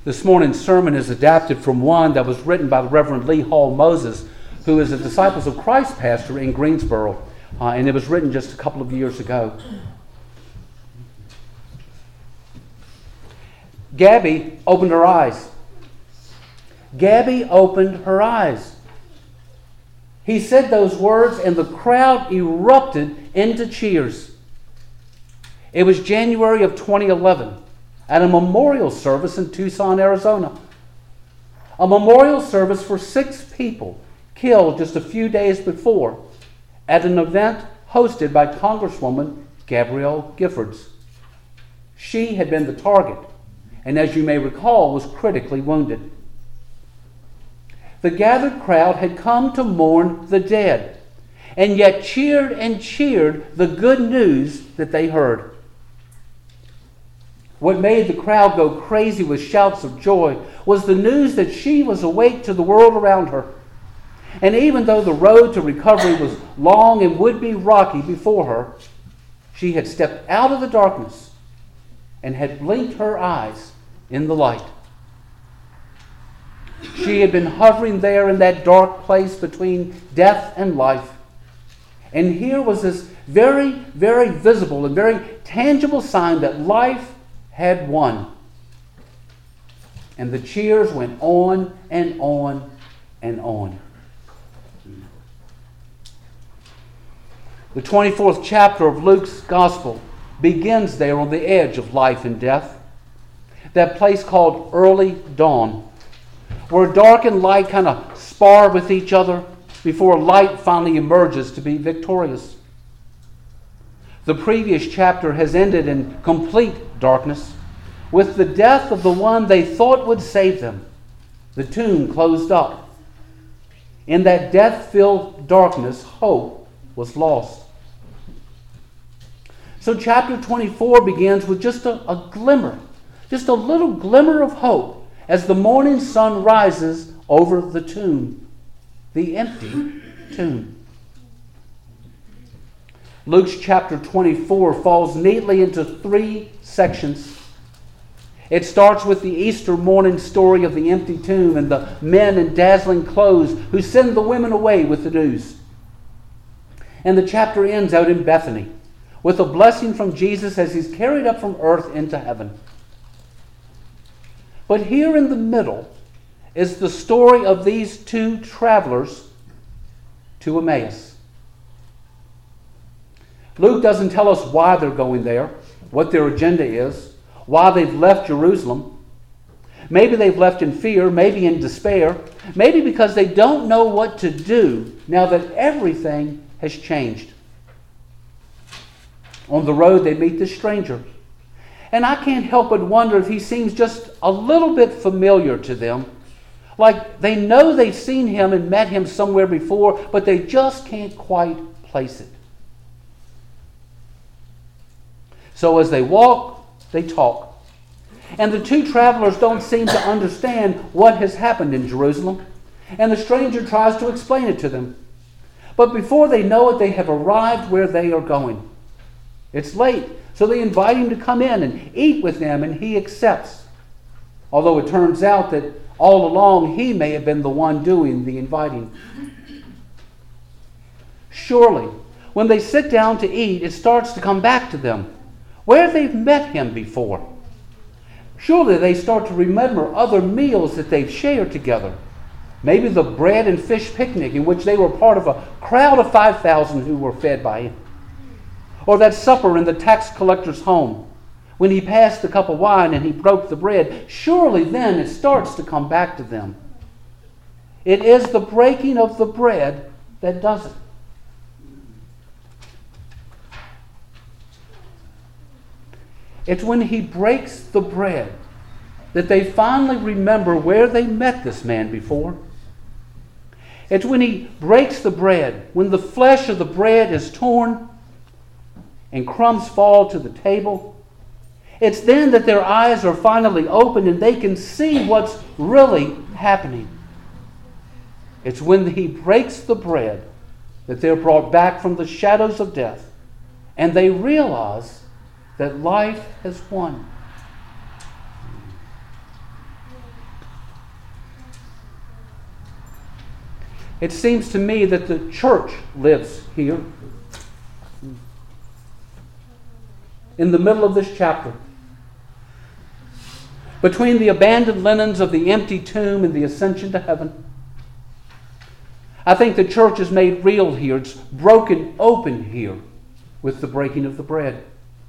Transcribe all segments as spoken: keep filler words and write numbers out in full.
This morning's sermon is adapted from one that was written by the Reverend Lee Hall Moses, who is a Disciples of Christ pastor in Greensboro, uh, and it was written just a couple of years ago. Gabby opened her eyes. Gabby opened her eyes. He said those words, and the crowd erupted into cheers. It was January of twenty eleven. At a memorial service in Tucson, Arizona. A memorial service for six people killed just a few days before at an event hosted by Congresswoman Gabrielle Giffords. She had been the target, and as you may recall, was critically wounded. The gathered crowd had come to mourn the dead, and yet cheered and cheered the good news that they heard. What made the crowd go crazy with shouts of joy was the news that she was awake to the world around her. And even though the road to recovery was long and would be rocky before her, she had stepped out of the darkness and had blinked her eyes in the light. She had been hovering there in that dark place between death and life. And here was this very, very visible and very tangible sign that life had won. And the cheers went on and on and on. The twenty-fourth chapter of Luke's Gospel begins there on the edge of life and death. That place called early dawn, where dark and light kind of spar with each other before light finally emerges to be victorious. The previous chapter has ended in complete darkness, with the death of the one they thought would save them, the tomb closed up. In that death-filled darkness, hope was lost. So chapter twenty-four begins with just a, a glimmer, just a little glimmer of hope as the morning sun rises over the tomb, the empty tomb. Luke's chapter twenty-four falls neatly into three sections. It starts with the Easter morning story of the empty tomb and the men in dazzling clothes who send the women away with the news. And the chapter ends out in Bethany with a blessing from Jesus as he's carried up from earth into heaven. But here in the middle is the story of these two travelers to Emmaus. Luke doesn't tell us why they're going there, what their agenda is, why they've left Jerusalem. Maybe they've left in fear, maybe in despair, maybe because they don't know what to do now that everything has changed. On the road, they meet this stranger. And I can't help but wonder if he seems just a little bit familiar to them. Like they know they've seen him and met him somewhere before, but they just can't quite place it. So as they walk, they talk. And the two travelers don't seem to understand what has happened in Jerusalem. And the stranger tries to explain it to them. But before they know it, they have arrived where they are going. It's late, so they invite him to come in and eat with them, and he accepts. Although it turns out that all along he may have been the one doing the inviting. Surely, when they sit down to eat, it starts to come back to them where they've met him before. Surely they start to remember other meals that they've shared together. Maybe the bread and fish picnic in which they were part of a crowd of five thousand who were fed by him. Or that supper in the tax collector's home when he passed the cup of wine and he broke the bread. Surely then it starts to come back to them. It is the breaking of the bread that does it. It's when he breaks the bread that they finally remember where they met this man before. It's when he breaks the bread, when the flesh of the bread is torn and crumbs fall to the table. It's then that their eyes are finally opened and they can see what's really happening. It's when he breaks the bread that they're brought back from the shadows of death and they realize that life has won. It seems to me that the church lives here. In the middle of this chapter. Between the abandoned linens of the empty tomb and the ascension to heaven. I think the church is made real here. It's broken open here with the breaking of the bread.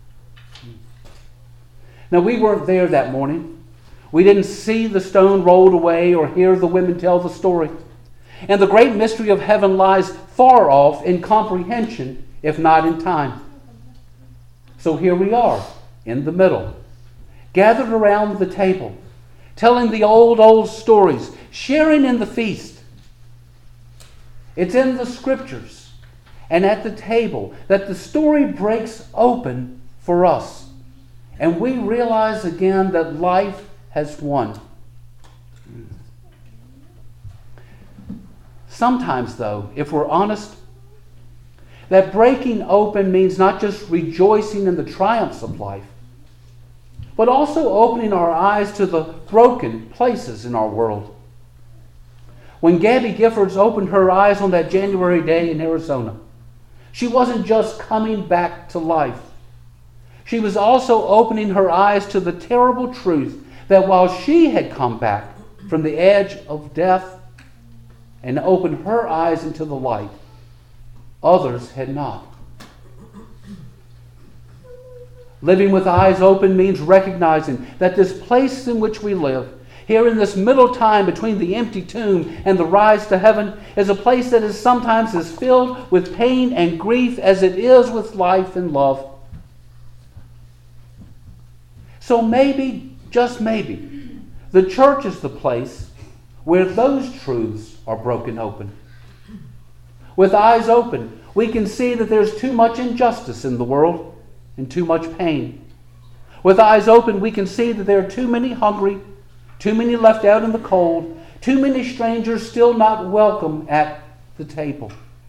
Now, we weren't there that morning. We didn't see the stone rolled away or hear the women tell the story. And the great mystery of heaven lies far off in comprehension, if not in time. So here we are, in the middle, gathered around the table, telling the old, old stories, sharing in the feast. It's in the Scriptures and at the table that the story breaks open for us. And we realize again that life has won. Sometimes, though, if we're honest, that breaking open means not just rejoicing in the triumphs of life, but also opening our eyes to the broken places in our world. When Gabby Giffords opened her eyes on that January day in Arizona, she wasn't just coming back to life. She was also opening her eyes to the terrible truth that while she had come back from the edge of death and opened her eyes into the light, others had not. Living with eyes open means recognizing that this place in which we live, here in this middle time between the empty tomb and the rise to heaven, is a place that is sometimes as filled with pain and grief as it is with life and love. So maybe, just maybe, the church is the place where those truths are broken open. With eyes open, we can see that there's too much injustice in the world and too much pain. With eyes open, we can see that there are too many hungry, too many left out in the cold, too many strangers still not welcome at the table.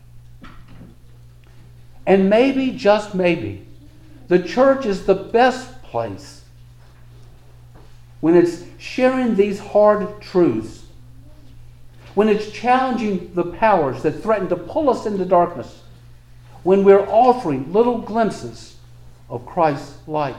And maybe, just maybe, the church is the best place when it's sharing these hard truths, when it's challenging the powers that threaten to pull us into darkness, when we're offering little glimpses of Christ's light.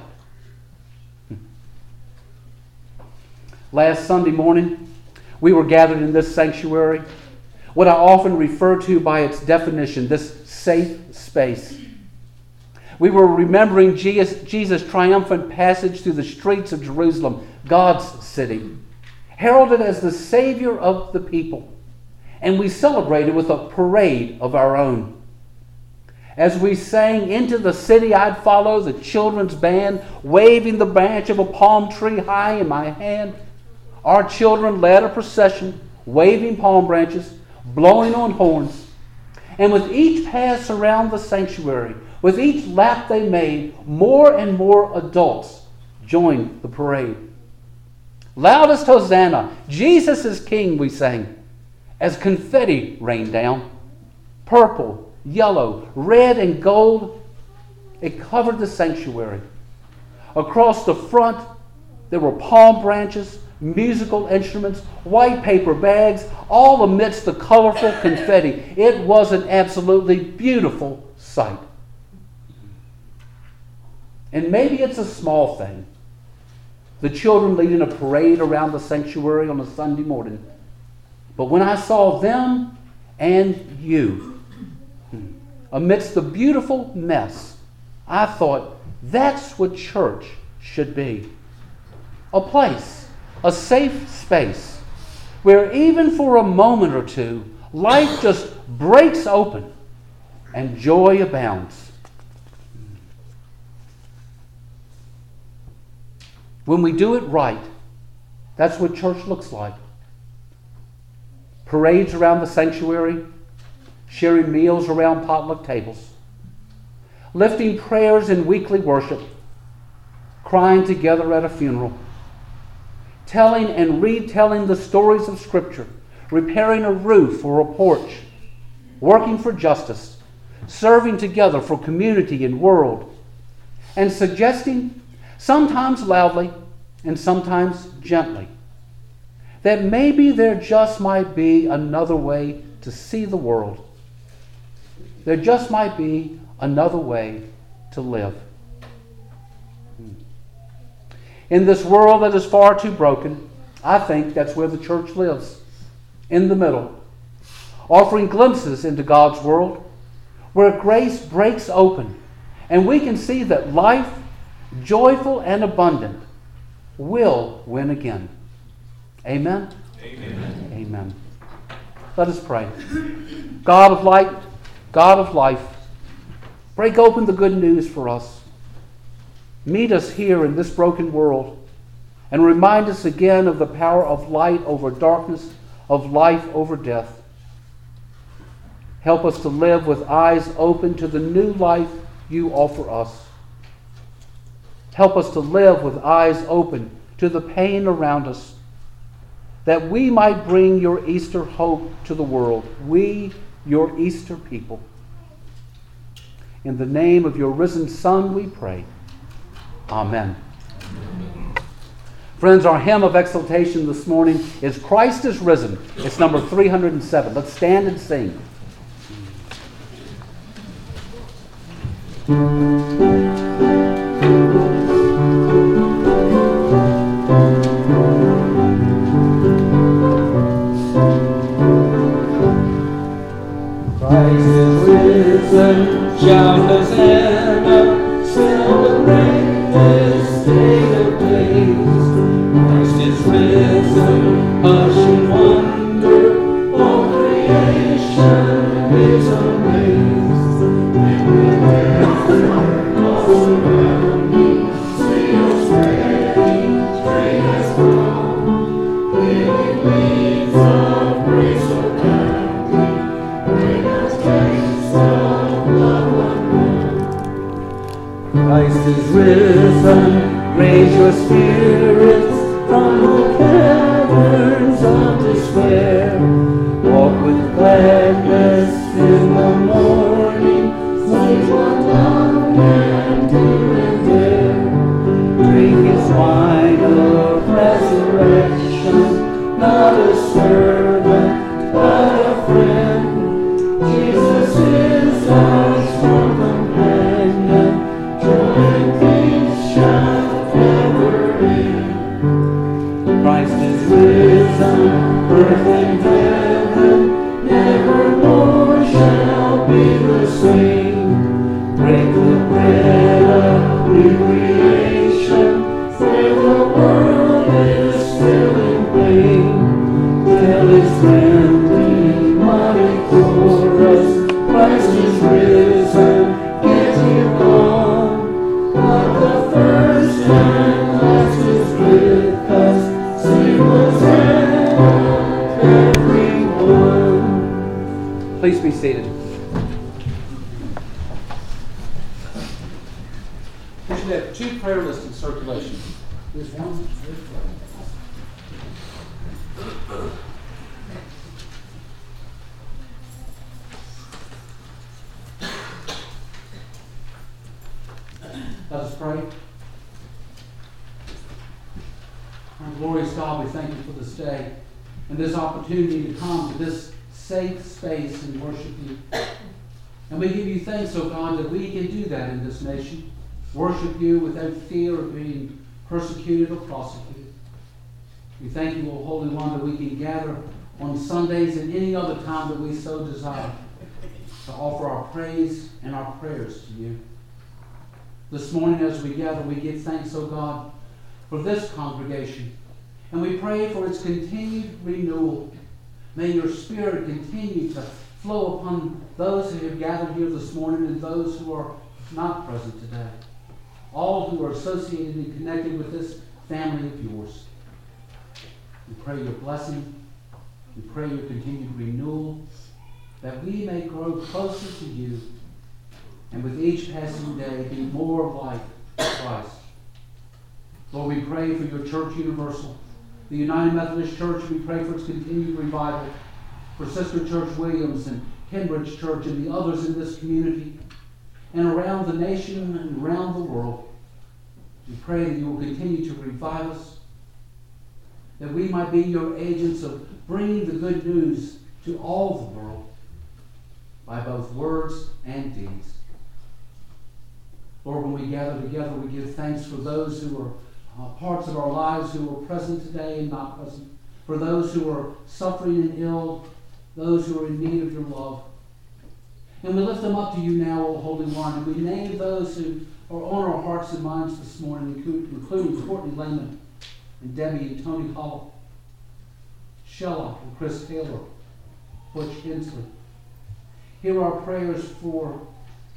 Last Sunday morning, we were gathered in this sanctuary, what I often refer to by its definition, this safe space. We were remembering Jesus, Jesus' triumphant passage through the streets of Jerusalem, God's city, heralded as the Savior of the people. And we celebrated with a parade of our own. As we sang "Into the City I'd Follow," the children's band waving the branch of a palm tree high in my hand, our children led a procession, waving palm branches, blowing on horns. And with each pass around the sanctuary, with each lap they made, more and more adults joined the parade. "Loudest Hosanna, Jesus is King," we sang, as confetti rained down. Purple, yellow, red, and gold, it covered the sanctuary. Across the front, there were palm branches, musical instruments, white paper bags, all amidst the colorful confetti. It was an absolutely beautiful sight. And maybe it's a small thing, the children leading a parade around the sanctuary on a Sunday morning. But when I saw them and you amidst the beautiful mess, I thought that's what church should be. A place, a safe space, where even for a moment or two, life just breaks open and joy abounds. When we do it right, that's what church looks like. Parades around the sanctuary, sharing meals around potluck tables, lifting prayers in weekly worship, crying together at a funeral, telling and retelling the stories of Scripture, repairing a roof or a porch, working for justice, serving together for community and world, and suggesting, sometimes loudly and sometimes gently, that maybe there just might be another way to see the world. There just might be another way to live. In this world that is far too broken, I think that's where the church lives, in the middle, offering glimpses into God's world, where grace breaks open, and we can see that life, joyful and abundant, will win again. Amen? Amen. Amen. Let us pray. God of light, God of life, break open the good news for us. Meet us here in this broken world and remind us again of the power of light over darkness, of life over death. Help us to live with eyes open to the new life you offer us. Help us to live with eyes open to the pain around us, that we might bring your Easter hope to the world. We, your Easter people. In the name of your risen Son, we pray. Amen. Friends, our hymn of exaltation this morning is Christ is Risen. It's number three hundred seven. Let's stand and sing. Christ is risen, shout Hosanna, celebrate this day of days. Christ is risen, hush and wonder, all creation is amazed. And we all around me, seals ready, train has come, giving leaves of grace around me, bring us taste of love one more. Christ is risen, raise your spirits from the caverns of despair. Walk with gladness in the morning, sing what love can do and dare. Drink his wine of resurrection, not a servant, but a friend. Jesus is our strong companion, joy and peace shall ever end. Christ is risen, earth and heaven nevermore shall be the same. Break the bread of new creation, where the world is still in pain. Tell its friendly, mighty chorus, Christ is risen, get here on. But the first and last is with us, sing Hosanna, everyone. Please be seated. We should have two prayer lists in circulation. There's one. Let us pray. Our glorious God, we thank you for this day and this opportunity to come to this safe space and worship you. And we give you thanks, O God, that we can do that in this nation. Worship you without fear of being persecuted or prosecuted. We thank you, O Holy One, that we can gather on Sundays and any other time that we so desire to offer our praise and our prayers to you. This morning as we gather, we give thanks, O God, for this congregation. And we pray for its continued renewal. May your Spirit continue to flow upon those who have gathered here this morning and those who are not present today. All who are associated and connected with this family of yours. We pray your blessing. We pray your continued renewal, that we may grow closer to you and with each passing day be more like Christ. Lord, we pray for your Church Universal, the United Methodist Church. We pray for its continued revival, for Sister Church Williams and Cambridge Church and the others in this community and around the nation and around the world. We pray that you will continue to revive us, that we might be your agents of bringing the good news to all the world by both words and deeds. Lord, when we gather together, we give thanks for those who are uh, parts of our lives who are present today and not present, for those who are suffering and ill, those who are in need of your love. And we lift them up to you now, O Holy One, and we name those who are on our hearts and minds this morning, including Courtney Lehman and Debbie and Tony Hollow, Shella and Chris Taylor, Butch Hensley. Hear our prayers for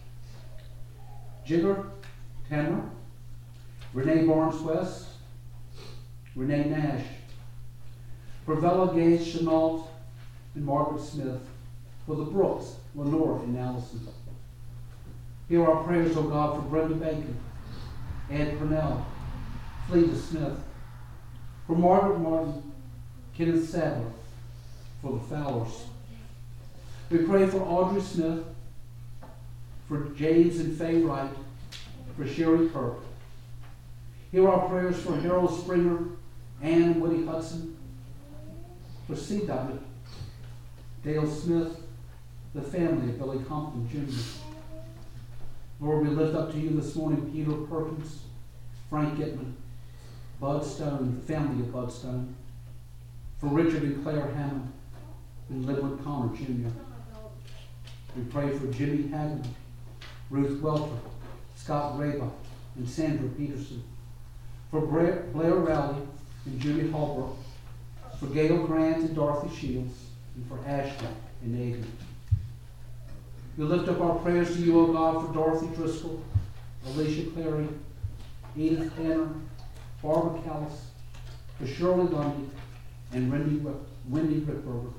Jigger Tanner, Renee Barnes West, Renee Nash, for Vella Gage Chenault and Margaret Smith, for the Brooks, Lenore and Allison. Hear our prayers, O God, for Brenda Bacon, Ed Purnell, Fleeta Smith, for Margaret Martin, Kenneth Sadler, for the Fowlers. We pray for Audrey Smith, for James and Faye Wright, for Sherry Kirk. Hear our prayers for Harold Springer, Ann and Woody Hudson, for C W, Dale Smith, the family of Billy Compton Junior Lord, we lift up to you this morning Peter Perkins, Frank Gitman, Bud Stone, the family of Bud Stone, for Richard and Claire Hammond, and Linwood Connor Junior We pray for Jimmy Hagan, Ruth Welter, Scott Raba, and Sandra Peterson, for Blair, Blair Rowley and Judy Holbrook, for Gail Grant and Dorothy Shields, and for Ashley and Aiden. We lift up our prayers to you, O God, for Dorothy Driscoll, Alicia Clary, Edith Tanner, Barbara Callis, for Shirley Lundy, and Wendy, Wendy Rickberger.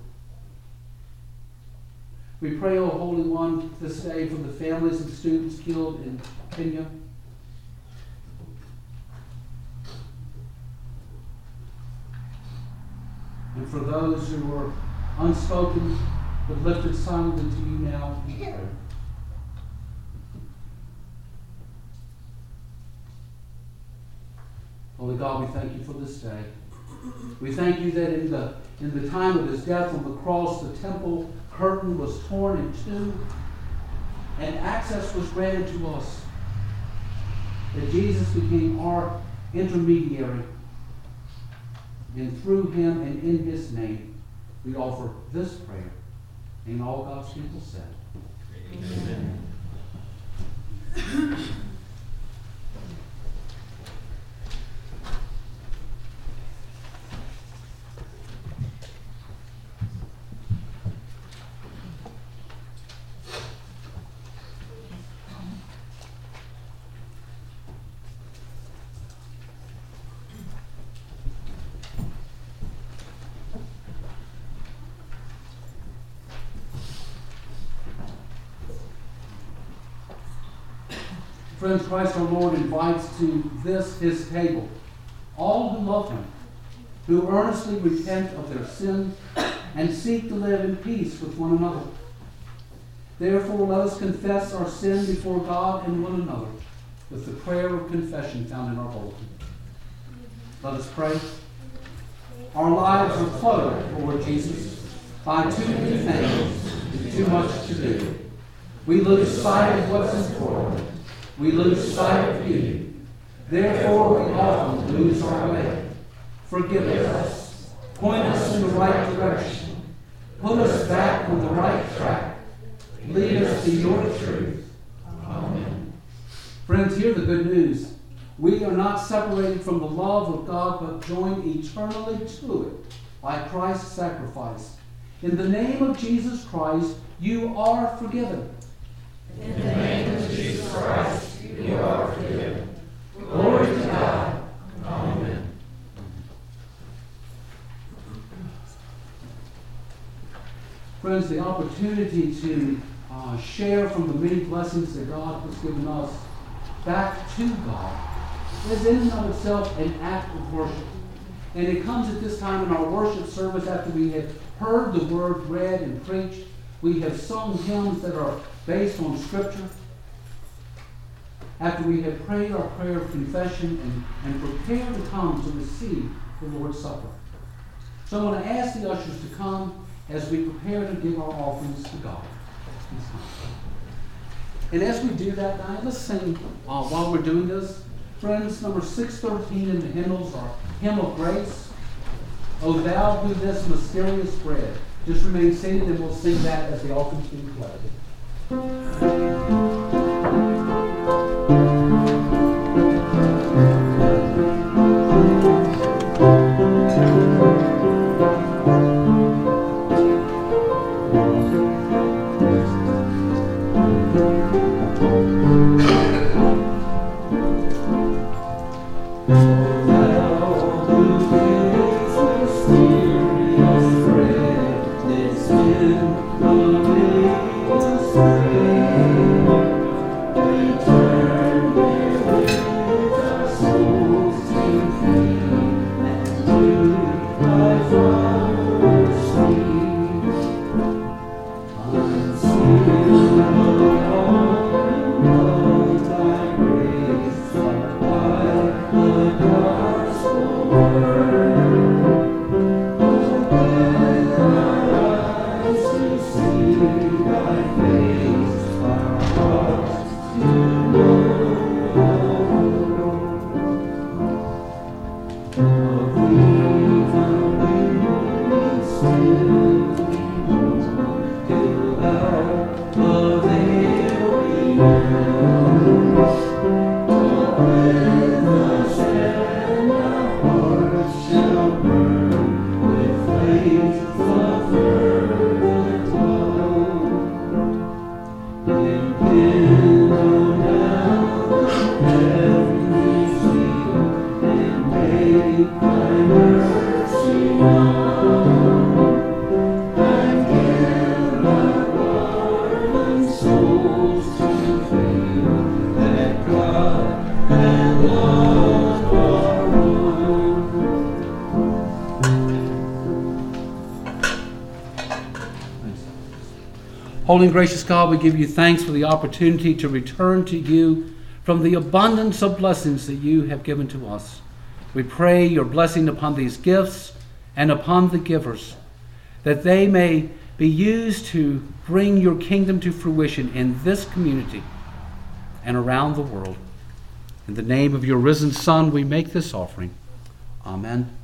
We pray, O Holy One, this day for the families of students killed in Kenya. And for those who are unspoken but lifted silently to you now in prayer. Holy God, we thank you for this day. We thank you that in the in the time of his death on the cross, the temple curtain was torn in two, and access was granted to us. That Jesus became our intermediary, and through him and in his name, we offer this prayer. And all God's people said, Amen. Amen. Friends, Christ our Lord invites to this his table all who love him, who earnestly repent of their sin and seek to live in peace with one another. Therefore, let us confess our sin before God and one another with the prayer of confession found in our bulletin. Let us pray. Our lives are cluttered, Lord Jesus, by too many things and too much to do. We lose sight of what's important. We lose sight of you. Therefore, we often lose our way. Forgive us. Point us in the right direction. Put us back on the right track. Lead us to your truth. Amen. Friends, hear the good news. We are not separated from the love of God, but joined eternally to it by Christ's sacrifice. In the name of Jesus Christ, you are forgiven. In the name of Jesus Christ, you are forgiven. Glory to God. Amen. Friends, the opportunity to uh, share from the many blessings that God has given us back to God is in and of itself an act of worship. And it comes at this time in our worship service after we have heard the word read and preached. We have sung hymns that are based on Scripture. After we have prayed our prayer of confession and, and prepared to come to receive the Lord's Supper. So I want to ask the ushers to come as we prepare to give our offerings to God. And as we do that now, let's sing uh, while we're doing this. Friends, number six thirteen in the hymnals are Hymn of Grace. O thou who this mysterious bread. Just remain seated and we'll sing that as the offerings being collected. Holy and gracious God, we give you thanks for the opportunity to return to you from the abundance of blessings that you have given to us. We pray your blessing upon these gifts and upon the givers, that they may be used to bring your kingdom to fruition in this community and around the world. In the name of your risen Son, we make this offering. Amen.